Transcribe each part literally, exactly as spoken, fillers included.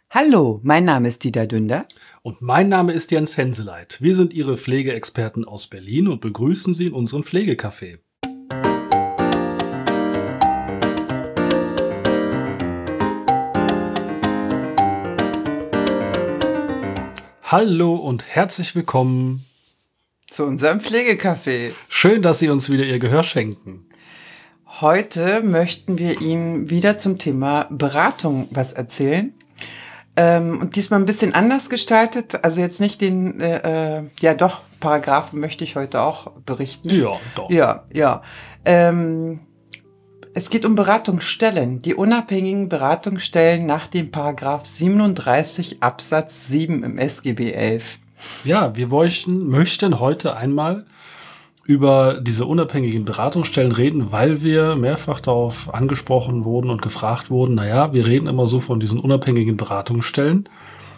Hallo, mein Name ist Dieter Dünder. Und mein Name ist Jens Henseleit. Wir sind Ihre Pflegeexperten aus Berlin und begrüßen Sie in unserem Pflegecafé. Hallo und herzlich willkommen Zu unserem Pflegecafé. Schön, dass Sie uns wieder Ihr Gehör schenken. Heute möchten wir Ihnen wieder zum Thema Beratung was erzählen. Ähm, und diesmal ein bisschen anders gestaltet. Also jetzt nicht den, äh, ja doch, Paragraphen möchte ich heute auch berichten. Ja, doch. Ja, ja. Ähm, es geht um Beratungsstellen, die unabhängigen Beratungsstellen nach dem Paragraph siebenunddreißig Absatz sieben im S G B elf. Ja, wir wollten, möchten heute einmal über diese unabhängigen Beratungsstellen reden, weil wir mehrfach darauf angesprochen wurden und gefragt wurden, naja, wir reden immer so von diesen unabhängigen Beratungsstellen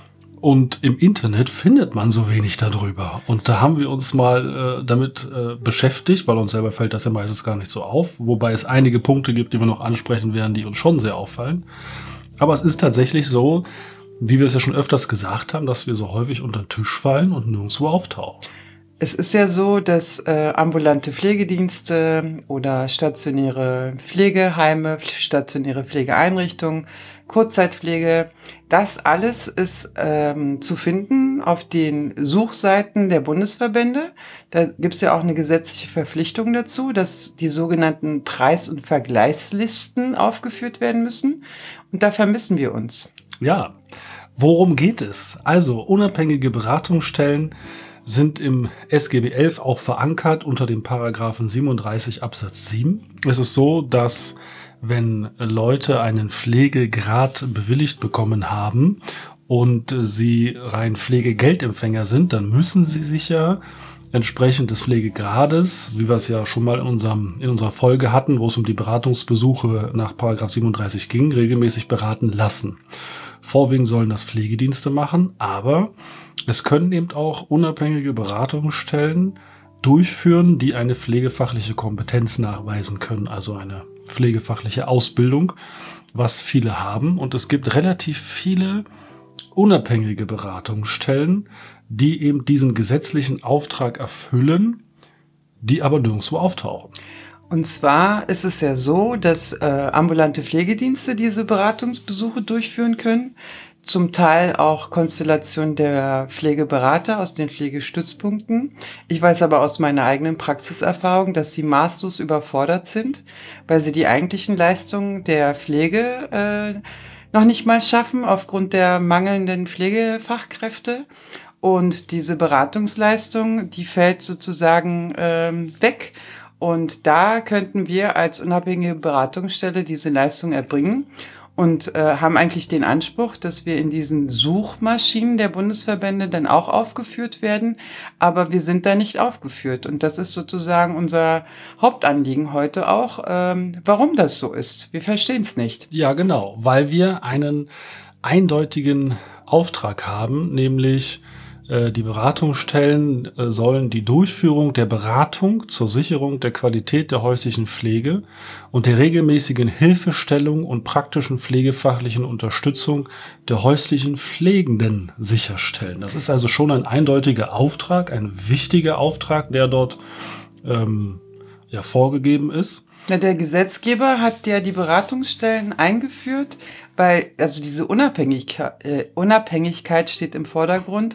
und im Internet findet man so wenig darüber. Und da haben wir uns mal äh, damit äh, beschäftigt, weil uns selber fällt das ja meistens gar nicht so auf, wobei es einige Punkte gibt, die wir noch ansprechen werden, die uns schon sehr auffallen. Aber es ist tatsächlich so, wie wir es ja schon öfters gesagt haben, dass wir so häufig unter den Tisch fallen und nirgendwo auftauchen. Es ist ja so, dass äh, ambulante Pflegedienste oder stationäre Pflegeheime, stationäre Pflegeeinrichtungen, Kurzzeitpflege, das alles ist ähm, zu finden auf den Suchseiten der Bundesverbände. Da gibt es ja auch eine gesetzliche Verpflichtung dazu, dass die sogenannten Preis- und Vergleichslisten aufgeführt werden müssen. Und da vermissen wir uns. Ja, worum geht es? Also unabhängige Beratungsstellen sind im S G B elf auch verankert unter dem Paragraphen siebenunddreißig Absatz sieben. Es ist so, dass wenn Leute einen Pflegegrad bewilligt bekommen haben und sie rein Pflegegeldempfänger sind, dann müssen sie sich ja entsprechend des Pflegegrades, wie wir es ja schon mal in, unserem, in unserer Folge hatten, wo es um die Beratungsbesuche nach Paragraph siebenunddreißig ging, regelmäßig beraten lassen. Vorwiegend sollen das Pflegedienste machen, aber es können eben auch unabhängige Beratungsstellen durchführen, die eine pflegefachliche Kompetenz nachweisen können, also eine pflegefachliche Ausbildung, was viele haben. Und es gibt relativ viele unabhängige Beratungsstellen, die eben diesen gesetzlichen Auftrag erfüllen, die aber nirgendwo auftauchen. Und zwar ist es ja so, dass äh, ambulante Pflegedienste diese Beratungsbesuche durchführen können. Zum Teil auch Konstellation der Pflegeberater aus den Pflegestützpunkten. Ich weiß aber aus meiner eigenen Praxiserfahrung, dass sie maßlos überfordert sind, weil sie die eigentlichen Leistungen der Pflege äh, noch nicht mal schaffen aufgrund der mangelnden Pflegefachkräfte. Und diese Beratungsleistung, die fällt sozusagen ähm, weg. Und da könnten wir als unabhängige Beratungsstelle diese Leistung erbringen und äh, haben eigentlich den Anspruch, dass wir in diesen Suchmaschinen der Bundesverbände dann auch aufgeführt werden. Aber wir sind da nicht aufgeführt. Und das ist sozusagen unser Hauptanliegen heute auch, ähm, warum das so ist. Wir verstehen es nicht. Ja, genau, weil wir einen eindeutigen Auftrag haben, nämlich die Beratungsstellen sollen die Durchführung der Beratung zur Sicherung der Qualität der häuslichen Pflege und der regelmäßigen Hilfestellung und praktischen pflegefachlichen Unterstützung der häuslichen Pflegenden sicherstellen. Das ist also schon ein eindeutiger Auftrag, ein wichtiger Auftrag, der dort ähm, ja, vorgegeben ist. Na, der Gesetzgeber hat ja die Beratungsstellen eingeführt, weil, also diese Unabhängigkeit, äh, Unabhängigkeit steht im Vordergrund,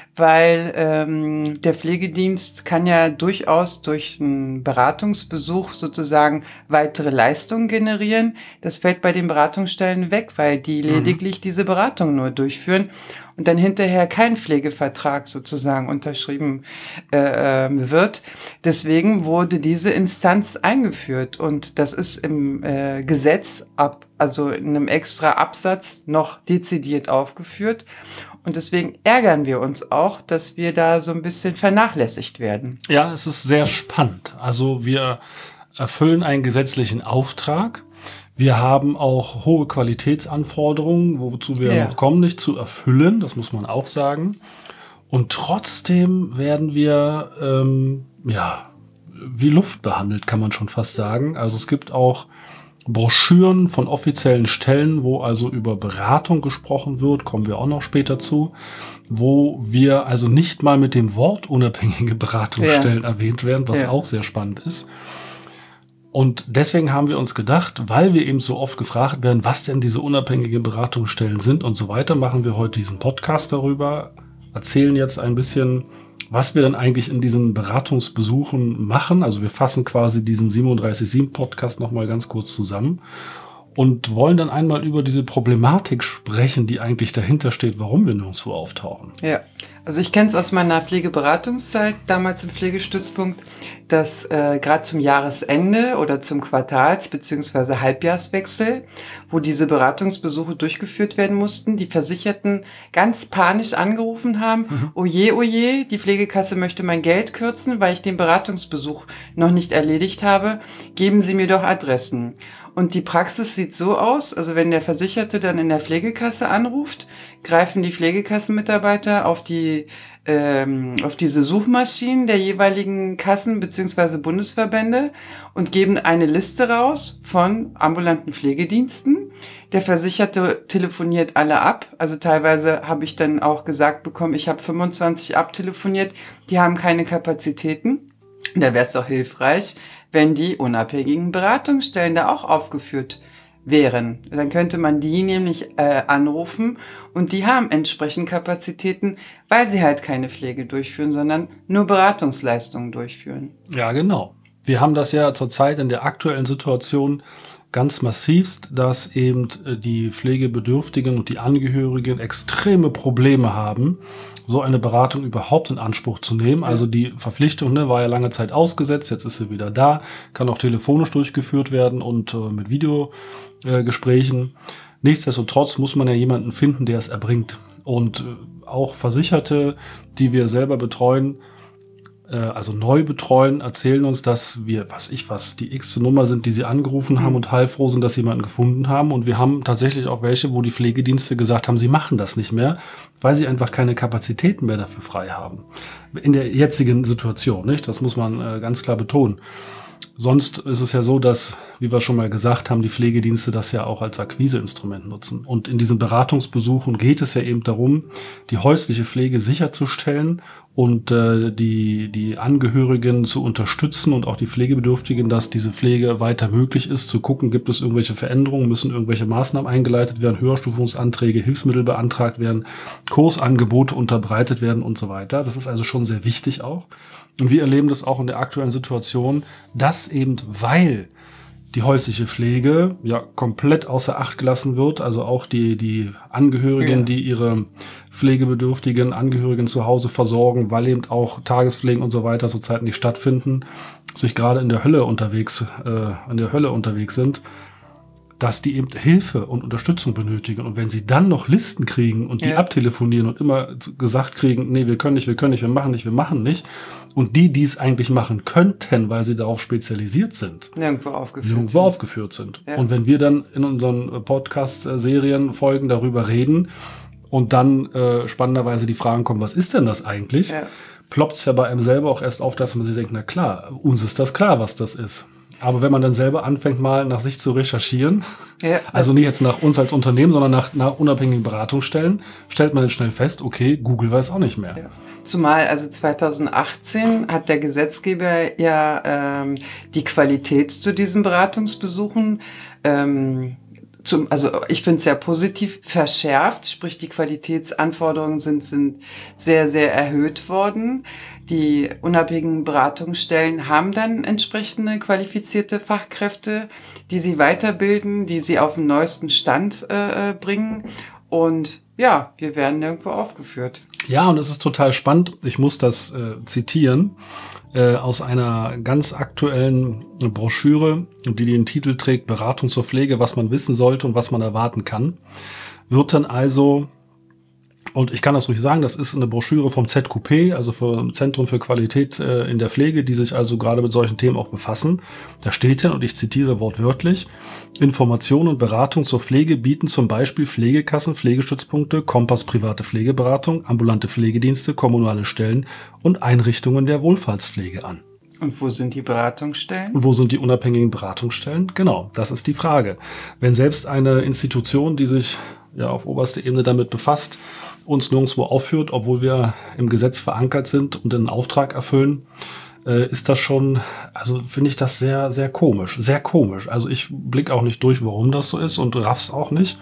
weil ähm, der Pflegedienst kann ja durchaus durch einen Beratungsbesuch sozusagen weitere Leistungen generieren. Das fällt bei den Beratungsstellen weg, weil die lediglich mhm. diese Beratung nur durchführen und dann hinterher kein Pflegevertrag sozusagen unterschrieben äh, wird. Deswegen wurde diese Instanz eingeführt und das ist im äh, Gesetz ab, also in einem extra Absatz noch dezidiert aufgeführt. Und deswegen ärgern wir uns auch, dass wir da so ein bisschen vernachlässigt werden. Ja, es ist sehr spannend. Also wir erfüllen einen gesetzlichen Auftrag. Wir haben auch hohe Qualitätsanforderungen, wozu wir Ja. noch kommen, nicht zu erfüllen. Das muss man auch sagen. Und trotzdem werden wir, ähm, ja, wie Luft behandelt, kann man schon fast sagen. Also es gibt auch Broschüren von offiziellen Stellen, wo also über Beratung gesprochen wird, kommen wir auch noch später zu, wo wir also nicht mal mit dem Wort unabhängige Beratungsstellen ja. erwähnt werden, was ja. auch sehr spannend ist. Und deswegen haben wir uns gedacht, weil wir eben so oft gefragt werden, was denn diese unabhängigen Beratungsstellen sind und so weiter, machen wir heute diesen Podcast darüber, erzählen jetzt ein bisschen, was wir dann eigentlich in diesen Beratungsbesuchen machen. Also wir fassen quasi diesen siebenunddreißig Komma sieben Podcast nochmal ganz kurz zusammen und wollen dann einmal über diese Problematik sprechen, die eigentlich dahinter steht, warum wir nirgendwo auftauchen. Ja, also ich kenne es aus meiner Pflegeberatungszeit, damals im Pflegestützpunkt, dass äh, gerade zum Jahresende oder zum Quartals- bzw. Halbjahrswechsel, wo diese Beratungsbesuche durchgeführt werden mussten, die Versicherten ganz panisch angerufen haben, mhm. oje, oje, die Pflegekasse möchte mein Geld kürzen, weil ich den Beratungsbesuch noch nicht erledigt habe, geben Sie mir doch Adressen. Und die Praxis sieht so aus, also wenn der Versicherte dann in der Pflegekasse anruft, greifen die Pflegekassenmitarbeiter auf die ähm, auf diese Suchmaschinen der jeweiligen Kassen bzw. Bundesverbände und geben eine Liste raus von ambulanten Pflegediensten. Der Versicherte telefoniert alle ab. Also teilweise habe ich dann auch gesagt bekommen, ich habe fünfundzwanzig abtelefoniert, die haben keine Kapazitäten. Da wäre es doch hilfreich, wenn die unabhängigen Beratungsstellen da auch aufgeführt wären. Dann könnte man die nämlich äh, anrufen und die haben entsprechend Kapazitäten, weil sie halt keine Pflege durchführen, sondern nur Beratungsleistungen durchführen. Ja, genau. Wir haben das ja zurzeit in der aktuellen Situation ganz massivst, dass eben die Pflegebedürftigen und die Angehörigen extreme Probleme haben, so eine Beratung überhaupt in Anspruch zu nehmen. Also die Verpflichtung ne, war ja lange Zeit ausgesetzt, jetzt ist sie wieder da, kann auch telefonisch durchgeführt werden und äh, mit Videogesprächen. Äh, Nichtsdestotrotz muss man ja jemanden finden, der es erbringt. Und äh, auch Versicherte, die wir selber betreuen, also neu betreuen, erzählen uns, dass wir, was ich was, die x-te Nummer sind, die sie angerufen haben und heilfroh sind, dass sie jemanden gefunden haben. Und wir haben tatsächlich auch welche, wo die Pflegedienste gesagt haben, sie machen das nicht mehr, weil sie einfach keine Kapazitäten mehr dafür frei haben. In der jetzigen Situation, nicht? Das muss man äh, ganz klar betonen. Sonst ist es ja so, dass, wie wir schon mal gesagt haben, die Pflegedienste das ja auch als Akquiseinstrument nutzen. Und in diesen Beratungsbesuchen geht es ja eben darum, die häusliche Pflege sicherzustellen und äh, die, die Angehörigen zu unterstützen und auch die Pflegebedürftigen, dass diese Pflege weiter möglich ist, zu gucken, gibt es irgendwelche Veränderungen, müssen irgendwelche Maßnahmen eingeleitet werden, Höherstufungsanträge, Hilfsmittel beantragt werden, Kursangebote unterbreitet werden und so weiter. Das ist also schon sehr wichtig auch. Und wir erleben das auch in der aktuellen Situation, dass eben, weil die häusliche Pflege ja komplett außer Acht gelassen wird, also auch die, die Angehörigen, ja. die ihre pflegebedürftigen Angehörigen zu Hause versorgen, weil eben auch Tagespflegen und so weiter zurzeit nicht stattfinden, sich gerade in der Hölle unterwegs, äh, in der Hölle unterwegs sind, dass die eben Hilfe und Unterstützung benötigen. Und wenn sie dann noch Listen kriegen und die ja. abtelefonieren und immer gesagt kriegen, nee, wir können nicht, wir können nicht, wir machen nicht, wir machen nicht. Und die, die es eigentlich machen könnten, weil sie darauf spezialisiert sind, nirgendwo aufgeführt nirgendwo sind. aufgeführt sind. Ja. Und wenn wir dann in unseren Podcast-Serien, Folgen darüber reden und dann äh, spannenderweise die Fragen kommen, was ist denn das eigentlich? Ja. Ploppt es ja bei einem selber auch erst auf, dass man sich denkt, na klar, uns ist das klar, was das ist. Aber wenn man dann selber anfängt, mal nach sich zu recherchieren, ja. also nicht jetzt nach uns als Unternehmen, sondern nach, nach unabhängigen Beratungsstellen, stellt man dann schnell fest, okay, Google weiß auch nicht mehr. Ja. Zumal also zweitausendachtzehn hat der Gesetzgeber ja ähm, die Qualität zu diesen Beratungsbesuchen ähm, Zum, also ich finde es sehr positiv verschärft, sprich die Qualitätsanforderungen sind, sind sehr, sehr erhöht worden. Die unabhängigen Beratungsstellen haben dann entsprechende qualifizierte Fachkräfte, die sie weiterbilden, die sie auf den neuesten Stand äh, bringen. Und ja, wir werden nirgendwo aufgeführt. Ja, und es ist total spannend. Ich muss das äh, zitieren äh, aus einer ganz aktuellen Broschüre, die den Titel trägt, Beratung zur Pflege, was man wissen sollte und was man erwarten kann. Wird dann also, und ich kann das ruhig sagen, das ist eine Broschüre vom Z Q P, also vom Zentrum für Qualität äh, in der Pflege, die sich also gerade mit solchen Themen auch befassen. Da steht dann, und ich zitiere wortwörtlich, Information und Beratung zur Pflege bieten zum Beispiel Pflegekassen, Pflegestützpunkte, Kompass private Pflegeberatung, ambulante Pflegedienste, kommunale Stellen und Einrichtungen der Wohlfahrtspflege an. Und wo sind die Beratungsstellen? Und wo sind die unabhängigen Beratungsstellen? Genau, das ist die Frage. Wenn selbst eine Institution, die sich ja auf oberster Ebene damit befasst, uns nirgendwo aufführt, obwohl wir im Gesetz verankert sind und einen Auftrag erfüllen, äh, ist das schon, also finde ich das sehr, sehr komisch. Sehr komisch. Also ich blicke auch nicht durch, warum das so ist und raff's auch nicht.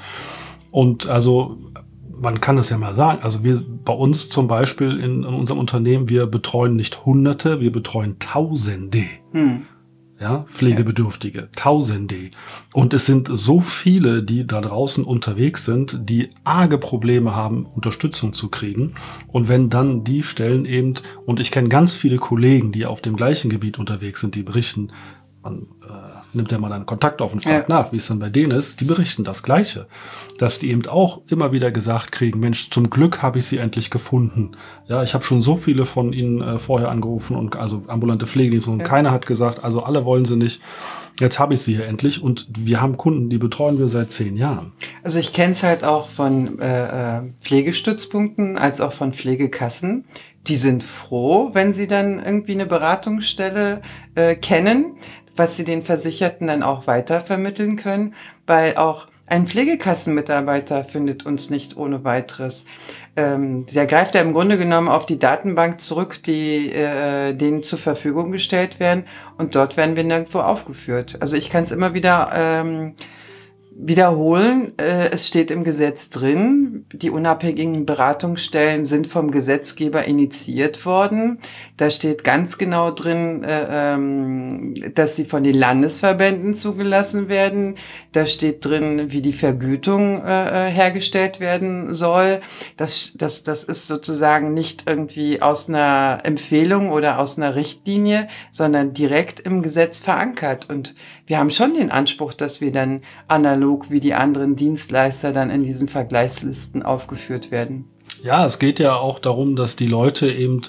Und also man kann das ja mal sagen. Also wir bei uns zum Beispiel in, in unserem Unternehmen, wir betreuen nicht Hunderte, wir betreuen Tausende. Hm. Ja, Pflegebedürftige, Tausende. Und es sind so viele, die da draußen unterwegs sind, die arge Probleme haben, Unterstützung zu kriegen. Und wenn dann die Stellen eben, und ich kenne ganz viele Kollegen, die auf dem gleichen Gebiet unterwegs sind, die berichten, man äh, nimmt ja mal einen Kontakt auf und fragt ja nach, wie es dann bei denen ist, die berichten das Gleiche. Dass die eben auch immer wieder gesagt kriegen, Mensch, zum Glück habe ich sie endlich gefunden. Ja, ich habe schon so viele von ihnen äh, vorher angerufen, und also ambulante Pflegedienste, und ja. keiner hat gesagt, also alle wollen sie nicht. Jetzt habe ich sie hier endlich, und wir haben Kunden, die betreuen wir seit zehn Jahren. Also ich kenne es halt auch von äh, Pflegestützpunkten als auch von Pflegekassen. Die sind froh, wenn sie dann irgendwie eine Beratungsstelle äh, kennen, was sie den Versicherten dann auch weitervermitteln können, weil auch ein Pflegekassenmitarbeiter findet uns nicht ohne weiteres. Ähm, der greift ja im Grunde genommen auf die Datenbank zurück, die äh, denen zur Verfügung gestellt werden, und dort werden wir nirgendwo aufgeführt. Also ich kann es immer wieder ähm, wiederholen, äh, es steht im Gesetz drin, die unabhängigen Beratungsstellen sind vom Gesetzgeber initiiert worden. Da steht ganz genau drin, äh, ähm, dass sie von den Landesverbänden zugelassen werden. Da steht drin, wie die Vergütung äh, hergestellt werden soll. Das, das, das ist sozusagen nicht irgendwie aus einer Empfehlung oder aus einer Richtlinie, sondern direkt im Gesetz verankert. Und wir haben schon den Anspruch, dass wir dann analog wie die anderen Dienstleister dann in diesen Vergleichslisten aufgeführt werden. Ja, es geht ja auch darum, dass die Leute eben,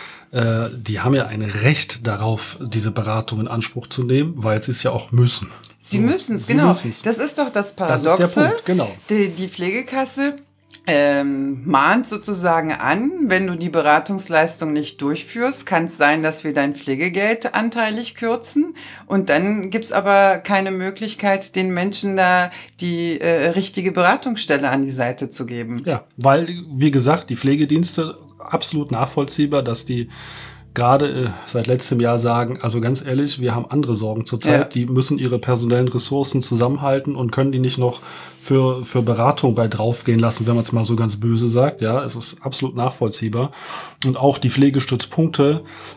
äh, die haben ja ein Recht darauf, diese Beratung in Anspruch zu nehmen, weil sie es ja auch müssen. Sie so, müssen es, genau. Müssen's. Das ist doch das Paradoxe. Das ist der Punkt, genau. Die, die Pflegekasse Ähm, mahnt sozusagen an, wenn du die Beratungsleistung nicht durchführst, kann es sein, dass wir dein Pflegegeld anteilig kürzen, und dann gibt's aber keine Möglichkeit, den Menschen da die äh, richtige Beratungsstelle an die Seite zu geben. Ja, weil, wie gesagt, die Pflegedienste, absolut nachvollziehbar, dass die gerade äh, seit letztem Jahr sagen, also ganz ehrlich, wir haben andere Sorgen zurzeit, ja. Die müssen ihre personellen Ressourcen zusammenhalten und können die nicht noch für für Beratung bei draufgehen lassen, wenn man es mal so ganz böse sagt. Ja, es ist absolut nachvollziehbar. Und auch die Pflegestützpunkte,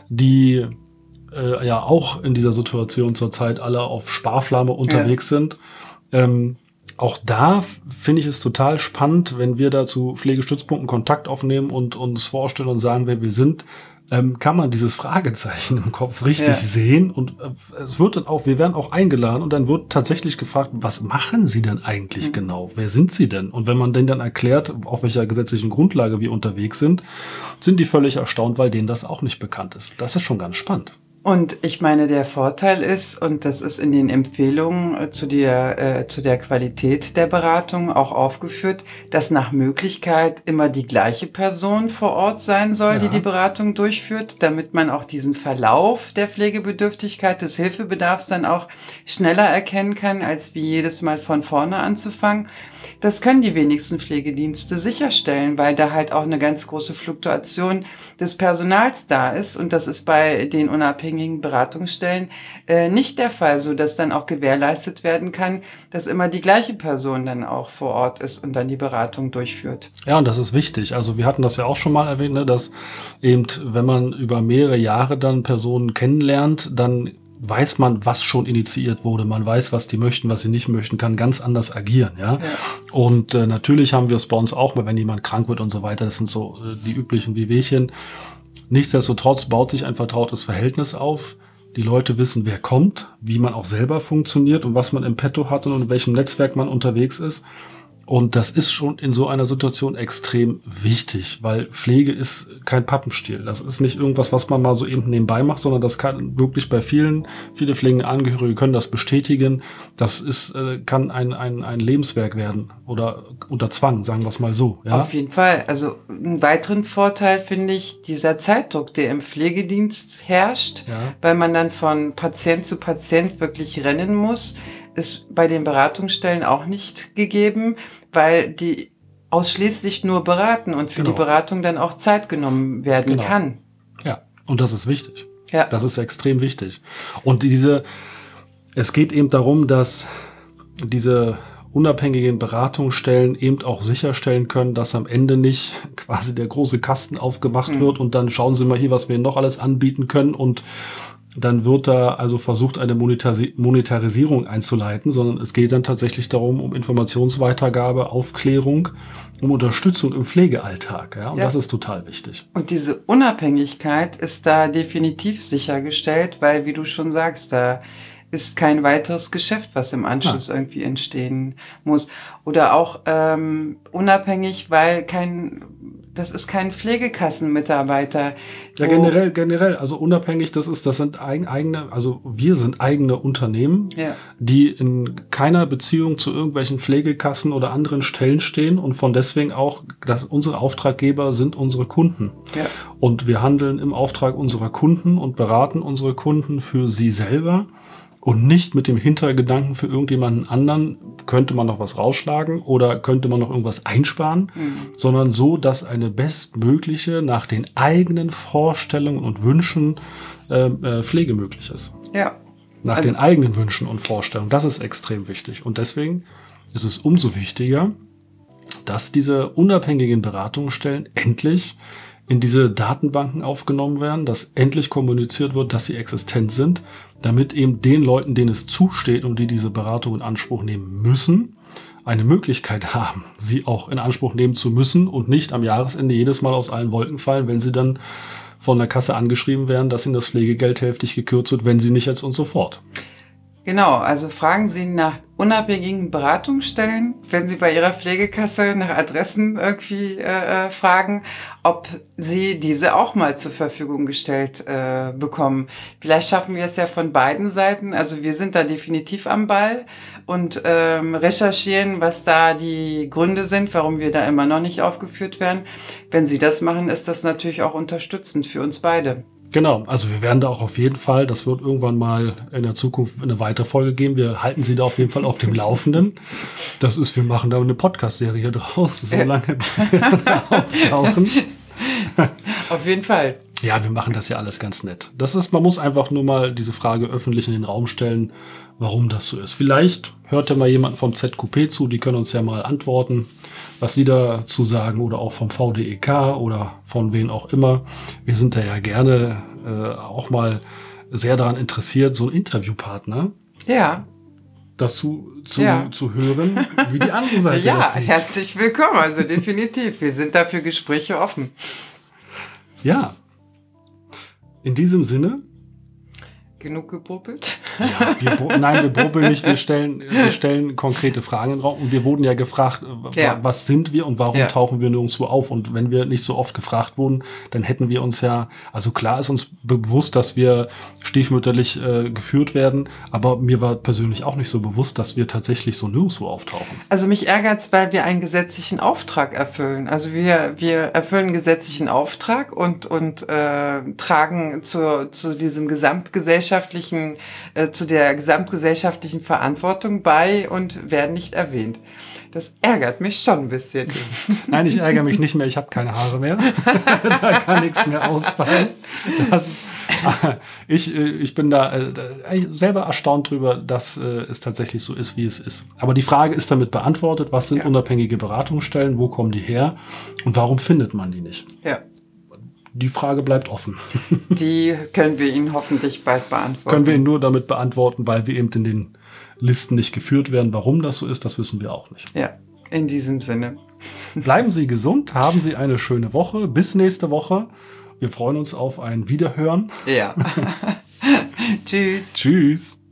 die äh, ja auch in dieser Situation zurzeit alle auf Sparflamme unterwegs ja. sind, ähm, auch da finde ich es total spannend, wenn wir da zu Pflegestützpunkten Kontakt aufnehmen und uns vorstellen und sagen, wer wir sind, ähm, kann man dieses Fragezeichen im Kopf richtig ja. sehen, und äh, es wird dann auch, wir werden auch eingeladen, und dann wird tatsächlich gefragt, was machen Sie denn eigentlich mhm. genau? Wer sind Sie denn? Und wenn man denen dann erklärt, auf welcher gesetzlichen Grundlage wir unterwegs sind, sind die völlig erstaunt, weil denen das auch nicht bekannt ist. Das ist schon ganz spannend. Und ich meine, der Vorteil ist, und das ist in den Empfehlungen äh, zu der äh, zu der Qualität der Beratung auch aufgeführt, dass nach Möglichkeit immer die gleiche Person vor Ort sein soll, ja. die die Beratung durchführt, damit man auch diesen Verlauf der Pflegebedürftigkeit, des Hilfebedarfs dann auch schneller erkennen kann, als wie jedes Mal von vorne anzufangen. Das können die wenigsten Pflegedienste sicherstellen, weil da halt auch eine ganz große Fluktuation des Personals da ist. Und das ist bei den unabhängigen Beratungsstellen äh, nicht der Fall, so dass dann auch gewährleistet werden kann, dass immer die gleiche Person dann auch vor Ort ist und dann die Beratung durchführt. Ja, und das ist wichtig. Also wir hatten das ja auch schon mal erwähnt, ne, dass eben, wenn man über mehrere Jahre dann Personen kennenlernt, dann weiß man, was schon initiiert wurde. Man weiß, was die möchten, was sie nicht möchten, kann ganz anders agieren. Ja, ja. Und äh, natürlich haben wir es bei uns auch, wenn jemand krank wird und so weiter. Das sind so äh, die üblichen Wehwehchen. Nichtsdestotrotz baut sich ein vertrautes Verhältnis auf. Die Leute wissen, wer kommt, wie man auch selber funktioniert und was man im Petto hat und in welchem Netzwerk man unterwegs ist. Und das ist schon in so einer Situation extrem wichtig, weil Pflege ist kein Pappenstiel. Das ist nicht irgendwas, was man mal so eben nebenbei macht, sondern das kann wirklich bei vielen, viele pflegende Angehörige können das bestätigen. Das ist, äh, kann ein, ein, ein Lebenswerk werden oder unter Zwang, sagen wir es mal so. Ja? Auf jeden Fall. Also einen weiteren Vorteil finde ich dieser Zeitdruck, der im Pflegedienst herrscht, Ja. weil man dann von Patient zu Patient wirklich rennen muss, ist bei den Beratungsstellen auch nicht gegeben, weil die ausschließlich nur beraten und für Genau. die Beratung dann auch Zeit genommen werden Genau. kann. Ja, und das ist wichtig. Ja. Das ist extrem wichtig. Und diese, es geht eben darum, dass diese unabhängigen Beratungsstellen eben auch sicherstellen können, dass am Ende nicht quasi der große Kasten aufgemacht Mhm. wird und dann schauen Sie mal hier, was wir Ihnen noch alles anbieten können und dann wird da also versucht, eine Monetari- Monetarisierung einzuleiten, sondern es geht dann tatsächlich darum, um Informationsweitergabe, Aufklärung, um Unterstützung im Pflegealltag. Ja? Und Ja. das ist total wichtig. Und diese Unabhängigkeit ist da definitiv sichergestellt, weil, wie du schon sagst, da ist kein weiteres Geschäft, was im Anschluss irgendwie entstehen muss. Oder auch ähm, unabhängig, weil kein, das ist kein Pflegekassenmitarbeiter. Ja, wo- generell, generell, also unabhängig, das ist, das sind eigen, eigene, also wir sind eigene Unternehmen, Ja. die in keiner Beziehung zu irgendwelchen Pflegekassen oder anderen Stellen stehen und von deswegen auch, dass unsere Auftraggeber sind unsere Kunden. Ja. Und wir handeln im Auftrag unserer Kunden und beraten unsere Kunden für sie selber und nicht mit dem Hintergedanken für irgendjemanden anderen, könnte man noch was rausschlagen oder könnte man noch irgendwas einsparen, Mhm. sondern so, dass eine bestmögliche, nach den eigenen Vorstellungen und Wünschen äh, äh, Pflege möglich ist. Ja. Nach Also- den eigenen Wünschen und Vorstellungen. Das ist extrem wichtig. Und deswegen ist es umso wichtiger, dass diese unabhängigen Beratungsstellen endlich in diese Datenbanken aufgenommen werden, dass endlich kommuniziert wird, dass sie existent sind, damit eben den Leuten, denen es zusteht und die diese Beratung in Anspruch nehmen müssen, eine Möglichkeit haben, sie auch in Anspruch nehmen zu müssen und nicht am Jahresende jedes Mal aus allen Wolken fallen, wenn sie dann von der Kasse angeschrieben werden, dass ihnen das Pflegegeld hälftig gekürzt wird, wenn sie nicht jetzt und sofort. Genau, also fragen Sie nach unabhängigen Beratungsstellen, wenn Sie bei Ihrer Pflegekasse nach Adressen irgendwie äh, äh, fragen, ob Sie diese auch mal zur Verfügung gestellt äh, bekommen. Vielleicht schaffen wir es ja von beiden Seiten. Also wir sind da definitiv am Ball und ähm, recherchieren, was da die Gründe sind, warum wir da immer noch nicht aufgeführt werden. Wenn Sie das machen, ist das natürlich auch unterstützend für uns beide. Genau, also wir werden da auch auf jeden Fall, das wird irgendwann mal in der Zukunft eine weitere Folge geben. Wir halten Sie da auf jeden Fall auf dem Laufenden. Das ist, wir machen da eine Podcast-Serie draus, so lange bis wir da auftauchen. Auf jeden Fall. Ja, wir machen das ja alles ganz nett. Das ist, man muss einfach nur mal diese Frage öffentlich in den Raum stellen, warum das so ist. Vielleicht hört ja mal jemand vom Z Q P zu, die können uns ja mal antworten, was sie dazu sagen oder auch vom V D E K oder von wen auch immer. Wir sind da ja gerne äh, auch mal sehr daran interessiert, so einen Interviewpartner Ja. dazu zu, Ja. zu hören, wie die andere Seite Ja, das sieht. herzlich willkommen. Also definitiv. Wir sind da für Gespräche offen. Ja. In diesem Sinne, Genug gepuppelt? ja, wir, bru- nein, wir brubbeln nicht, wir stellen, wir stellen konkrete Fragen in den Raum und wir wurden ja gefragt, äh, wa- Ja. was sind wir und warum Ja. tauchen wir nirgendwo auf? Und wenn wir nicht so oft gefragt wurden, dann hätten wir uns ja, also klar ist uns bewusst, dass wir stiefmütterlich äh, geführt werden, aber mir war persönlich auch nicht so bewusst, dass wir tatsächlich so nirgendwo auftauchen. Also mich ärgert's, weil wir einen gesetzlichen Auftrag erfüllen. Also wir, wir erfüllen einen gesetzlichen Auftrag und, und äh, tragen zu, zu diesem gesamtgesellschaftlichen, äh, zu der gesamtgesellschaftlichen Verantwortung bei und werden nicht erwähnt. Das ärgert mich schon ein bisschen. Nein, ich ärgere mich nicht mehr, ich habe keine Haare mehr. Da kann nichts mehr ausfallen. Das, ich, äh, ich bin da äh, selber erstaunt drüber, dass äh, es tatsächlich so ist, wie es ist. Aber die Frage ist damit beantwortet, was sind Ja. unabhängige Beratungsstellen, wo kommen die her und warum findet man die nicht? Ja, Die Frage bleibt offen. die können wir Ihnen hoffentlich bald beantworten. Können wir ihn nur damit beantworten, weil wir eben in den Listen nicht geführt werden. Warum das so ist, das wissen wir auch nicht. Ja, in diesem Sinne. Bleiben Sie gesund, haben Sie eine schöne Woche. Bis nächste Woche. Wir freuen uns auf ein Wiederhören. Ja. Tschüss. Tschüss.